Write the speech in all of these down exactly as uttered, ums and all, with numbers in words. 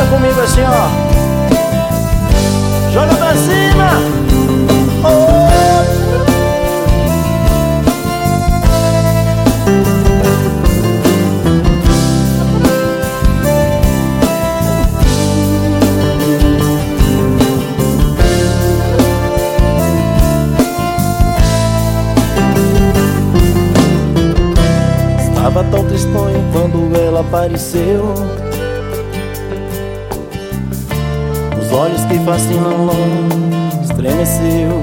comigo assim, ó. Joga pra cima. Oh. Estava tão tristonho quando ela apareceu. Os olhos que fascinam logo estremeceu.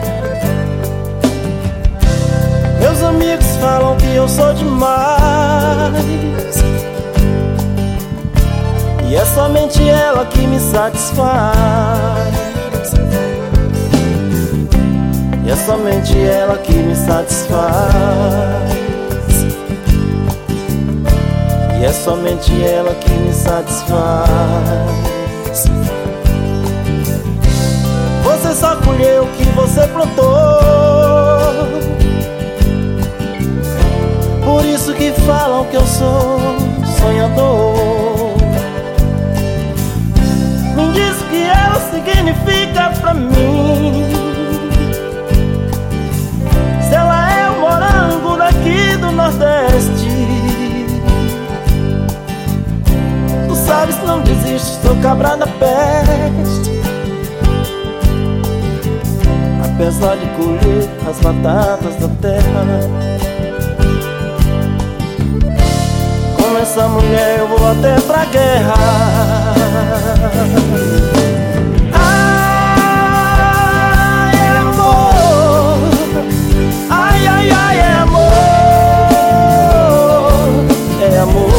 Meus amigos falam que eu sou demais, e é somente ela que me satisfaz. E é somente ela que me satisfaz. E é somente ela que me satisfaz. Você só colheu o que você plantou, por isso que falam que eu sou sonhador. Me diz o que ela significa pra mim, se ela é o morango daqui do Nordeste. Tu sabes, não desiste, sou cabra da peste. Apesar de colher as batatas da terra, com essa mulher eu vou até pra guerra. Ai, é amor. Ai, ai, ai, é amor. É amor.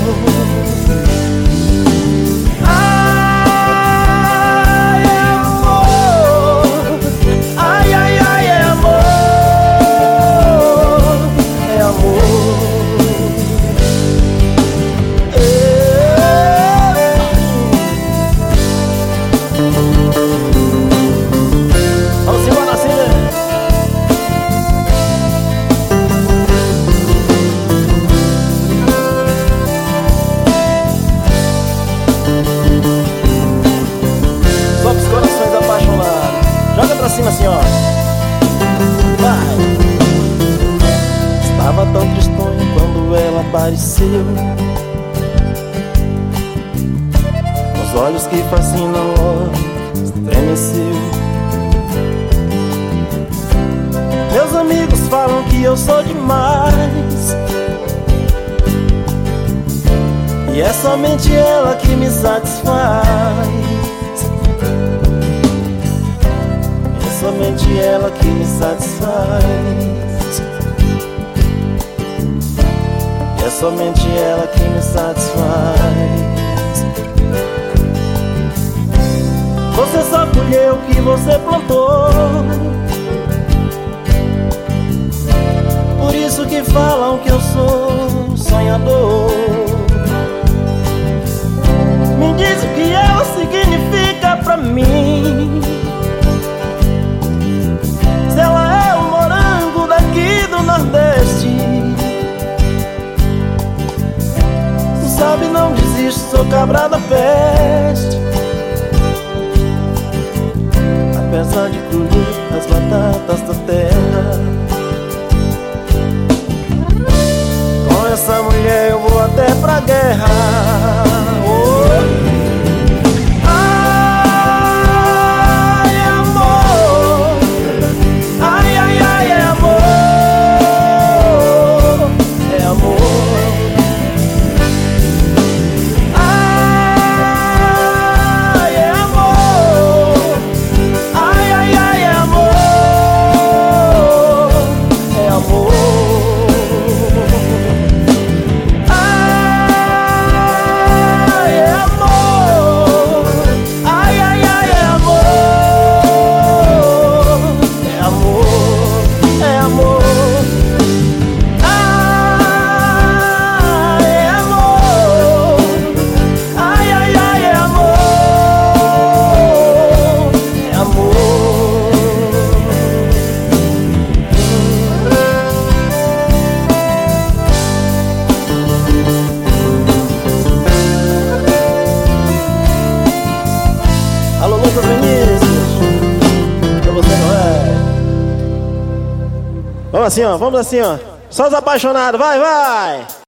Assim, ó. Vai. Estava tão tristonho quando ela apareceu. Os olhos que fascinam logo estremeceu. Meus amigos falam que eu sou demais, e é somente ela que me satisfaz. Somente ela que me satisfaz. E é somente ela que me satisfaz. Você só colheu o que você plantou, por isso que falam que eu sou sonhador. Me diz o que ela significa pra mim, se ela é o morango daqui do Nordeste. Tu sabe, não desiste, sou cabra da peste. Apesar de colher as batatas da terra, com essa mulher eu vou até pra guerra. Oh. Ah, Vamos assim, ó, vamos assim, ó. Só os apaixonados, vai, vai!